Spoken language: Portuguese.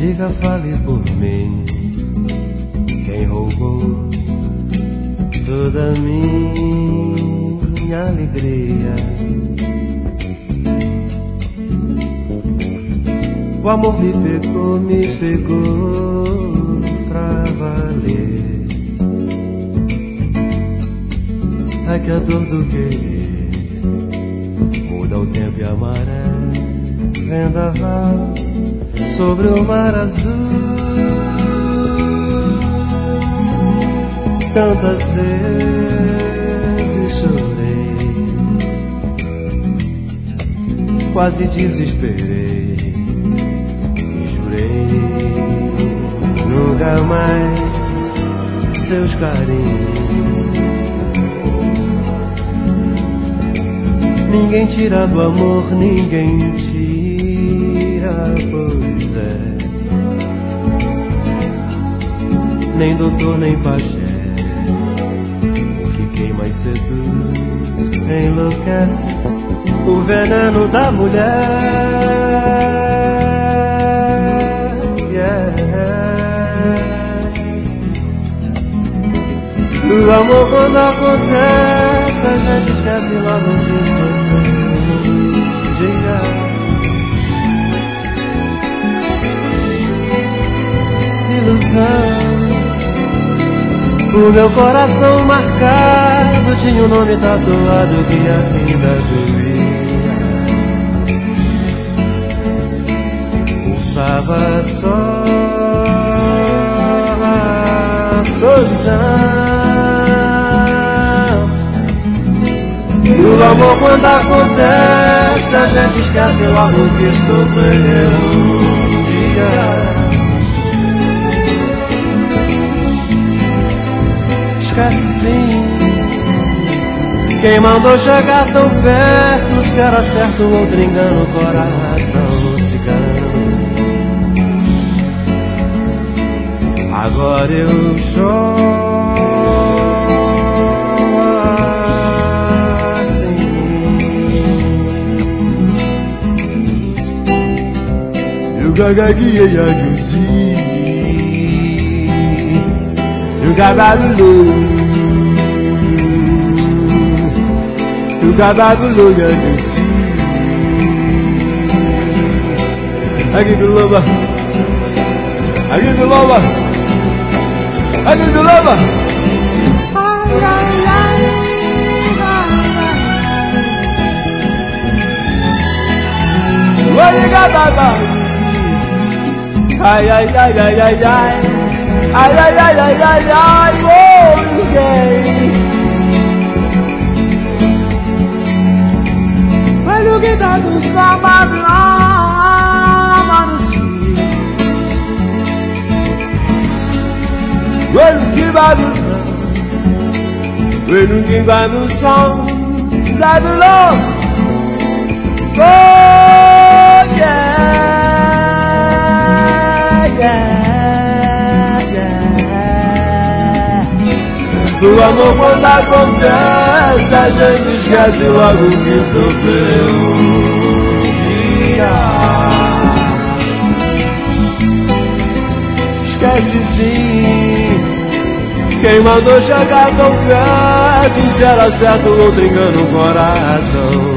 Diga, fale por mim, quem roubou toda minha alegria. O amor me pegou pra valer. É que a dor do querer muda o tempo e a maré, vendaval sobre o mar azul. Tantas vezes chorei, quase desesperei e jurei nunca mais seus carinhos. Ninguém tira do amor, ninguém tira, pois é. Nem doutor, nem pajé, o que queima e seduz enlouquece o veneno da mulher. O amor quando acontece, a gente esquece logo que sofreu. Diga, ilusão. O meu coração marcado tinha um nome tatuado que ainda doía. Pulsava só a solidão. E o amor quando acontece, a gente esquece logo que sofreu um dia. Esquece sim. Quem mandou chegar tão perto, se era certo outro engano, o coração cigano. Agora eu choro. Gagaguia yaguzi, Gabagulo yaguzi. I give you love, I give you love, I give you love. What you got, Baba? Ay, ay, ay, ay, ay, ay. Ay, ay, ay, ay, ay, ay, oh, yeah. When you get out of summer, when you give out the sun, when you give out the song, that the Lord, oh, yeah. O amor quando acontece, a gente esquece logo que sofreu um dia. Esquece sim. Quem mandou chegar tão perto, se era certo outro engano o coração.